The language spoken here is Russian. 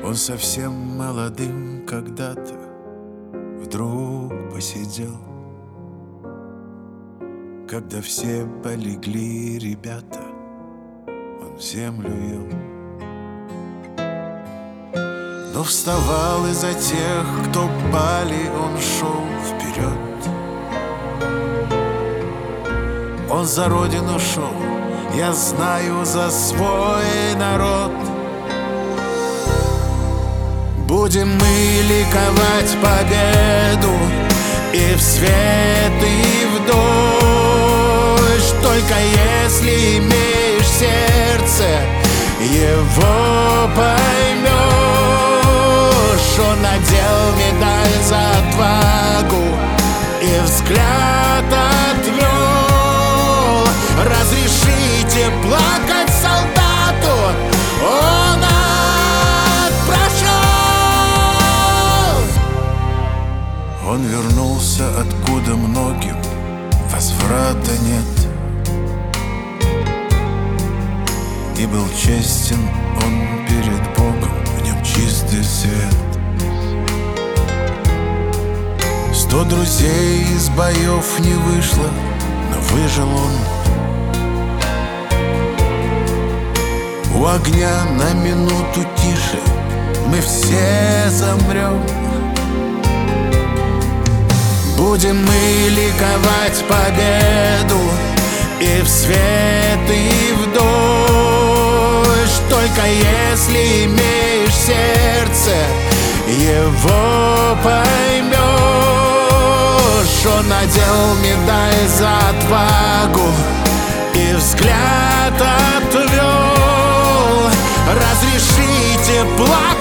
Он совсем молодым когда-то вдруг посидел, когда все полегли ребята, он землю ел. Но вставал из-за тех, кто пали, он шел вперед. Он за родину шел, я знаю, за свой народ. Будем мы ликовать победу и в свет, и в дождь, только если имеешь сердце, его поймешь. Он надел медаль за отвагу и взгляд отвел. Разрешите плакать солдату, он прошел. Он вернулся, откуда многим возврата нет, и был честен он перед Богом, в нем чистый свет. 100 друзей из боев не вышло, но выжил он. У огня на минуту тише мы все замрем. Будем мы ликовать победу и в свет, и в дождь, только если имеешь сердце, его поймешь. Он надел медаль за отвагу и взгляд отвел. Разрешите плакать